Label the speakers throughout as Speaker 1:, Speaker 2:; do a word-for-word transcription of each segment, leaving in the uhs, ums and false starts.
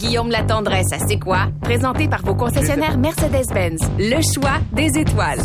Speaker 1: Guillaume Latendresse à C'est quoi? Présenté par vos concessionnaires Mercedes-Benz. Le choix des étoiles.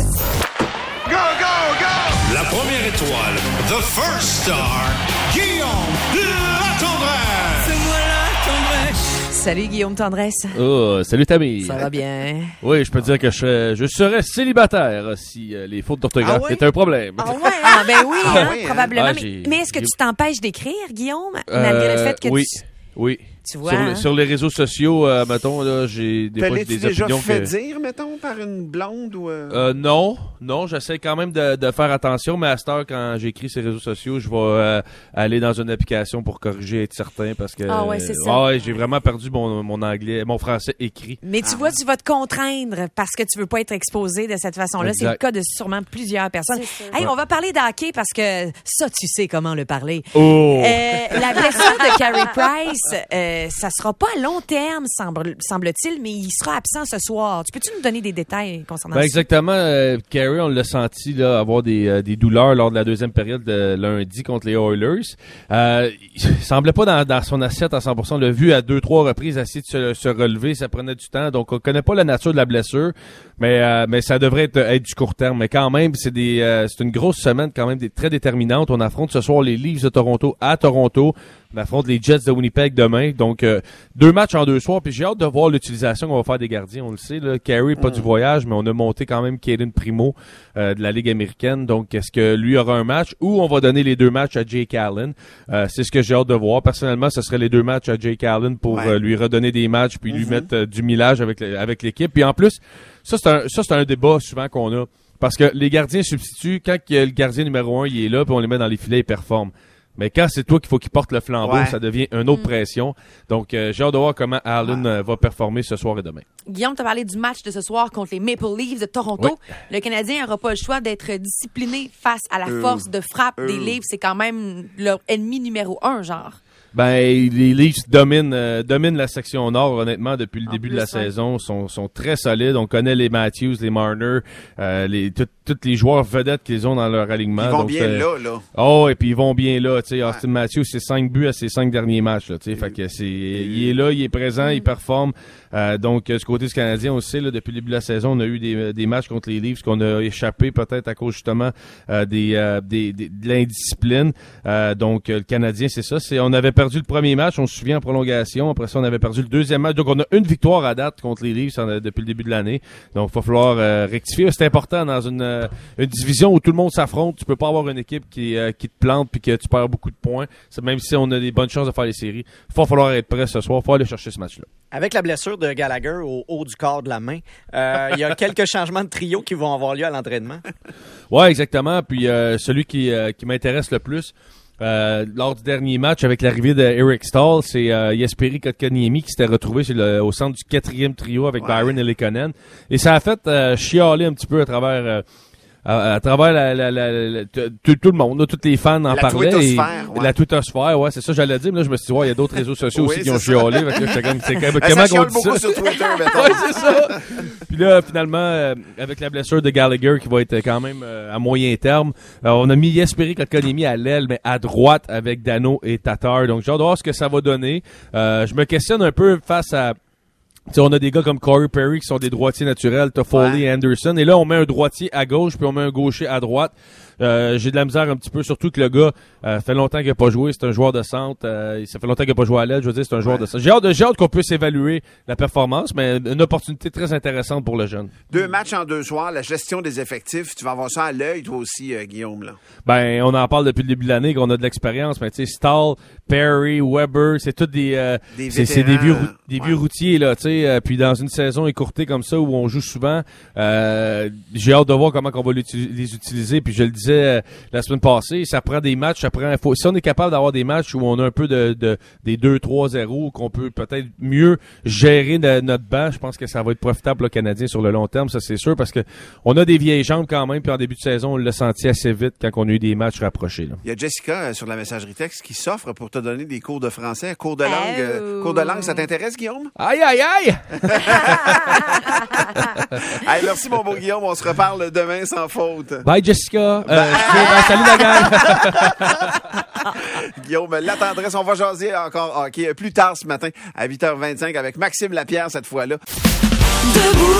Speaker 2: Go, go, go!
Speaker 3: La première étoile, the first star, Guillaume Latendresse!
Speaker 4: C'est moi Latendresse!
Speaker 5: Salut Guillaume Tendresse.
Speaker 6: Oh, salut Tammy.
Speaker 5: Ça va bien?
Speaker 6: Oui, je peux te dire que je serais, je serais célibataire si euh, les fautes d'orthographe
Speaker 2: Ah oui?
Speaker 6: étaient un problème.
Speaker 5: Ah ouais, ah, ben oui,
Speaker 2: Ah
Speaker 5: hein,
Speaker 2: oui, hein?
Speaker 5: probablement.
Speaker 6: Ah,
Speaker 5: mais,
Speaker 6: j'ai-
Speaker 5: mais est-ce que
Speaker 6: j'ai-
Speaker 5: tu t'empêches d'écrire, Guillaume, malgré le
Speaker 6: Euh,
Speaker 5: fait que
Speaker 6: oui,
Speaker 5: tu...
Speaker 6: oui.
Speaker 5: Tu vois,
Speaker 6: Sur,
Speaker 5: hein?
Speaker 6: le- sur les réseaux sociaux, euh, mettons, là, j'ai des
Speaker 2: Te
Speaker 6: fois j'ai
Speaker 2: l'as-tu
Speaker 6: des
Speaker 2: déjà
Speaker 6: opinions
Speaker 2: fait
Speaker 6: que...
Speaker 2: dire, mettons, par une blonde ou... Euh...
Speaker 6: Euh, non, non, j'essaie quand même de, de faire attention, mais à cette heure, quand j'écris ces réseaux sociaux, je vais euh, aller dans une application pour corriger, être certain, parce que...
Speaker 5: Ah ouais, c'est ça.
Speaker 6: Ah ouais, j'ai vraiment perdu mon, mon anglais, mon français écrit.
Speaker 5: Mais tu vois, tu vas te contraindre parce que tu veux pas être exposé de cette façon-là. C'est le
Speaker 6: Exact.
Speaker 5: cas de sûrement plusieurs personnes. Hey, on va parler d'hockey parce que ça, tu sais comment le parler.
Speaker 6: Oh!
Speaker 5: Euh, la blessure de Carey Price, euh, ça sera pas à long terme, semble, semble-t-il, mais il sera absent ce soir. Tu peux-tu nous donner des détails concernant
Speaker 6: Ben
Speaker 5: ça?
Speaker 6: exactement, euh, Carey, on l'a senti là avoir des, euh, des douleurs lors de la deuxième période de lundi contre les Oilers. Euh, il semblait pas dans, dans son assiette à cent pour cent. On l'a vu à deux, trois reprises essayer de se, se relever, ça prenait du temps. Donc on connaît pas la nature de la blessure, mais euh, mais ça devrait être, être du court terme. Mais quand même, c'est des euh, c'est une grosse semaine quand même, des très déterminante. On affronte ce soir les Leafs de Toronto à Toronto. On affronte les Jets de Winnipeg demain. Donc, euh, deux matchs en deux soirs. Puis j'ai hâte de voir l'utilisation qu'on va faire des gardiens. On le sait, là, Carey, pas
Speaker 2: Mm.
Speaker 6: du voyage, mais on a monté quand même Caden Primo euh, de la Ligue américaine. Donc, est-ce que lui aura un match ou on va donner les deux matchs à Jake Allen? Euh, c'est ce que j'ai hâte de voir. Personnellement, ce serait les deux matchs à Jake Allen pour
Speaker 2: Ouais.
Speaker 6: euh, lui redonner des matchs puis lui
Speaker 2: Mm-hmm.
Speaker 6: mettre euh, du millage avec, le- avec l'équipe. Puis en plus, ça, c'est un, ça, c'est un débat souvent qu'on a. Parce que les gardiens substituent, quand il y a le gardien numéro un, il est là, puis on les met dans les filets, il performe. Mais quand c'est toi qu'il faut qu'il porte le flambeau,
Speaker 2: Ouais.
Speaker 6: ça devient une autre pression. Donc, euh, j'ai hâte de voir comment Allen euh, va performer ce soir et demain.
Speaker 7: Guillaume, tu as parlé du match de ce soir contre les Maple Leafs de Toronto. Le Canadien n'aura pas le choix d'être discipliné face à la
Speaker 2: Euh,
Speaker 7: force de frappe des
Speaker 2: euh.
Speaker 7: Leafs. C'est quand même leur ennemi numéro un, genre.
Speaker 6: Ben, les Leafs dominent, euh, dominent la section nord, honnêtement, depuis le
Speaker 7: En
Speaker 6: début
Speaker 7: plus,
Speaker 6: de la
Speaker 7: ouais.
Speaker 6: saison. Sont, sont très solides. On connaît les Matthews, les Marner, euh, les, tous tous les joueurs vedettes qu'ils ont dans leur alignement.
Speaker 2: Ils vont
Speaker 6: Donc,
Speaker 2: bien
Speaker 6: c'est-
Speaker 2: là, là.
Speaker 6: Oh, et puis ils vont bien là, tu sais. Austin Matthews, c'est cinq buts à ses cinq derniers matchs, là, tu sais. Fait que c'est, il est là, il est présent, il performe. Euh, donc, euh, du côté du Canadien, on sait, là, depuis le début de la saison, on a eu des, des matchs contre les Leafs qu'on a échappé peut-être à cause, justement, euh, des, euh, des, des- de l'indiscipline. Euh, donc, euh, le Canadien, c'est ça. C'est, on avait perdu le premier match, on se souvient, en prolongation. Après ça, on avait perdu le deuxième match. Donc, on a une victoire à date contre les Leafs en- depuis le début de l'année. Donc, il va falloir euh, rectifier. C'est important dans une, euh, une division où tout le monde s'affronte. Tu peux pas avoir une équipe qui, euh, qui te plante puis que tu perds beaucoup de points. C'est, même si on a des bonnes chances de faire les séries, il va falloir être prêt ce soir. Il faut aller chercher ce match-là.
Speaker 8: Avec la blessure de Gallagher au haut du corps de la main, euh, il y a quelques changements de trio qui vont avoir lieu à l'entraînement.
Speaker 6: Ouais, exactement. Puis euh, celui qui, euh, qui m'intéresse le plus euh, lors du dernier match avec l'arrivée de Eric Stahl, c'est euh, Jesperi Kotkaniemi qui s'était retrouvé sur le, au centre du quatrième trio avec
Speaker 2: Ouais.
Speaker 6: Byron Elikonen. Et ça a fait euh, chialer un petit peu à travers... Euh, à, à travers la, la, la, la- tout, tout le monde, là, tous les fans en
Speaker 2: La
Speaker 6: parlaient.
Speaker 2: twittosphère,
Speaker 6: et-
Speaker 2: ouais.
Speaker 6: La twittosphère, ouais, c'est ça que j'allais dire. Mais là, je me suis dit, ouais, il y a d'autres réseaux sociaux
Speaker 2: Oui,
Speaker 6: aussi qui ont
Speaker 2: c'est ça.
Speaker 6: chialé. Fait que là, j'étais comme, c'est quand même,
Speaker 2: Euh,
Speaker 6: comment
Speaker 2: ça
Speaker 6: qu'on
Speaker 2: chiale
Speaker 6: dit
Speaker 2: beaucoup
Speaker 6: ça?
Speaker 2: sur Twitter, mettons.
Speaker 6: Ouais, c'est ça. Puis là, finalement, euh, avec la blessure de Gallagher qui va être quand même euh, à moyen terme, euh, on a mis Jesperi Kotkaniemi à l'aile, mais à droite avec Dano et Tatar. Donc, j'ai hâte de voir ce que ça va donner. Euh, je me questionne un peu face à... Tu sais, on a des gars comme Corey Perry qui sont des droitiers naturels, Toffoli et Anderson. Et là, on met un droitier à gauche, puis on met un gaucher à droite. Euh, j'ai de la misère un petit peu, surtout que le gars euh, fait longtemps qu'il n'a pas joué. C'est un joueur de centre. Euh, ça fait longtemps qu'il n'a pas joué à l'aile. Je veux dire, c'est un joueur
Speaker 2: Ouais.
Speaker 6: de centre. J'ai hâte, de- j'ai hâte qu'on puisse évaluer la performance, mais une opportunité très intéressante pour le jeune.
Speaker 2: Deux matchs en deux soirs, la gestion des effectifs, tu vas avoir ça à l'œil, toi aussi, euh, Guillaume, là.
Speaker 6: Ben, on en parle depuis le début de l'année, qu'on a de l'expérience, mais tu sais, Stahl, Perry, Weber, c'est tous des, euh,
Speaker 2: Des
Speaker 6: c'est, c'est des
Speaker 2: vétérans,
Speaker 6: vieux, rou- des
Speaker 2: ouais.
Speaker 6: vieux routiers, là, tu sais, euh, puis dans une saison écourtée comme ça, où on joue souvent, euh, j'ai hâte de voir comment on va l'uti- les utiliser, puis je le disais euh, la semaine passée, ça prend des matchs, ça prend, faut, si on est capable d'avoir des matchs où on a un peu de, de des deux trois zéro, qu'on peut peut-être mieux gérer de- notre banc, je pense que ça va être profitable, le Canadien, sur le long terme, ça c'est sûr, parce que on a des vieilles jambes quand même, puis en début de saison, on l'a senti assez vite quand on a eu des matchs rapprochés, là.
Speaker 2: Il y a Jessica euh, sur la messagerie texte qui s'offre pour te donner des cours de français, cours de
Speaker 7: Oh.
Speaker 2: langue. euh, cours de langue, ça t'intéresse, Guillaume?
Speaker 6: Aïe, aïe, aïe!
Speaker 2: Hey, merci, mon beau Guillaume. On se reparle demain sans faute.
Speaker 6: Bye, Jessica. Euh, je- ben, salut, la gang.
Speaker 2: Guillaume, la tendresse, on va jaser encore hockey plus tard ce matin à huit heures vingt-cinq avec Maxime Lapierre cette fois-là.
Speaker 4: Debout